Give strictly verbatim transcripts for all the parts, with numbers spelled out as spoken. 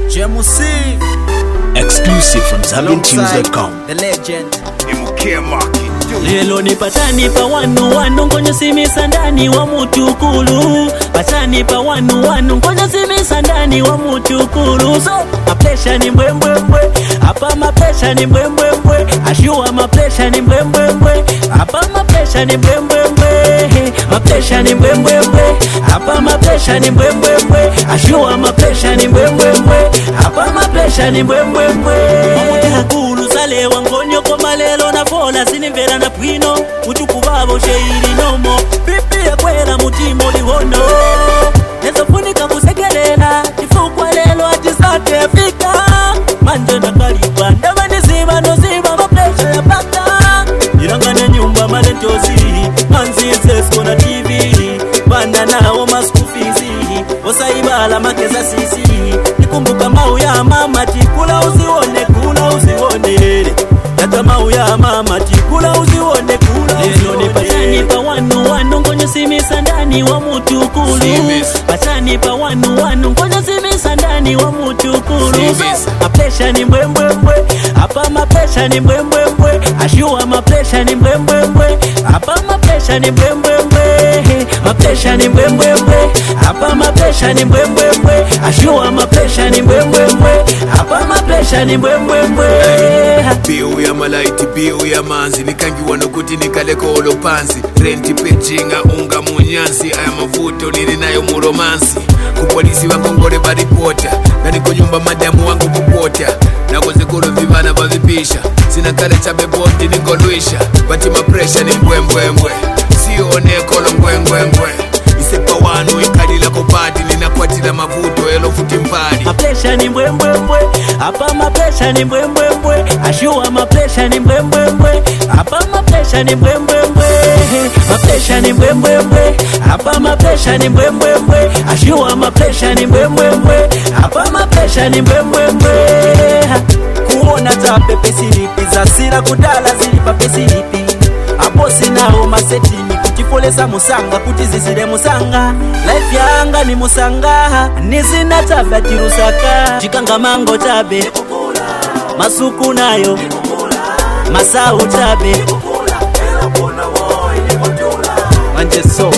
Jemusi. Exclusive from Zambian Tunes dot com. The legend. Imukia market. Lelo ni patani pa wanu wanu ngonyo simisa ndani wa mutukulu. Patani pa wanu wanu ngonyo simisa ndani wa mutukulu. So mapresha ni mbwembwe mbwe, hapa mapresha ni mbwembwe mbwe. Ashua mapresha ni mbwembwe mbwe, hapa mapresha ni mbwembwe mbwe. Mapresha ni mbwembwe mbwe, hapa mapresha ni mbwembwe mbwe. Ashua mapresha ni mbwembwe mbwe, hapa mapresha ni mbwembwe mbwe. Mutukulu sale wangonyo kwa malelo na fola sinimvera na pwino mutuku babo sheiri nomo pipi ya kwela mutimo lihono nezo funika kusekelela tifukwa lelo atisate fika manje na kaliwa ndaba niziba no ziba mapresha ya paka nilangane nyumba malentozi manzi esesko na T V banda nao maskufizi osaibala makeza sisi nikumbuka mau ya mama tikula uzione kula uzione Tata mau ya mama tikula uzione kula lelo ni patani pa wanu wanu ngonyo simisa ndani wa mutukulu patani pa wanu wanu ngonyo simisa ndani wa mutukulu mapresha ni mbwembwe mbwe hapa mapresha ni mbwembwe mbwe ashua mapresha ni mbwembwe mbwe hapa mapresha ni mbwembwe mbwe mapresha ni mbwembwe mbwe hapa mapresha ni mbwembwe mbwe ashua mapresha ni mbwembwe mbwe hapa mapresha ni mbwembwe mbwe biu ya malaiti biu ya manzi nikangiwa nokuti nikaleko olo pansi renti pechinga unga munyansi aya mavuto nili nayo muromansi kupolisi wakongole baripota na niko nyumba madamu wangu kupota nakoze kuro vivana bavipisha sina kale cha beboti ningolwisha bati mapresha ni mbwembwembwe sione kolo mbwembwembwe isepa wanu ikalila kopati ninakwatila mavuto elo futi mpali mapresha ni mbwembwembwe hapa mapresha ni mbwembwembwe ashua mapresha ni mbwembwembwe hapa mapresha ni mbwembwembwe mapresha ni mbwembwembwe hapa mapresha ni mbwembwembwe ashua mapresha ni mbwembwembwe hapa mapresha ni mbwembwembwe kuona za pepe silipi za sira kudala zilipa pesilipi hapo sinao masetini kutifolesa musanga kuti zizile musanga life yanga ni musanga nizina tabia tirusaka chikanga mango tabe masuku nayo masau tabe manje so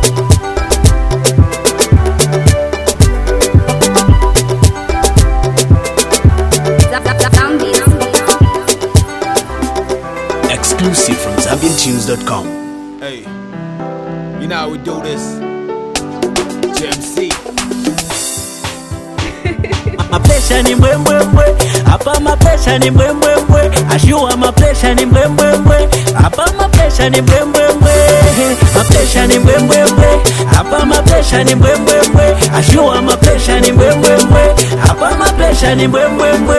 Exclusive from Zambian Tunes dot com. Hey, you know how we do this. J M C. mapresha ni mbwembwembwe hapa mapresha ni mbwembwembwe ashua mapresha ni mbwembwembwe hapa mapresha ni mbwembwembwe mapresha ni mbwembwembwe hapa mapresha ni mbwembwembwe ashua mapresha ni mbwembwembwe hapa mapresha ni mbwembwembwe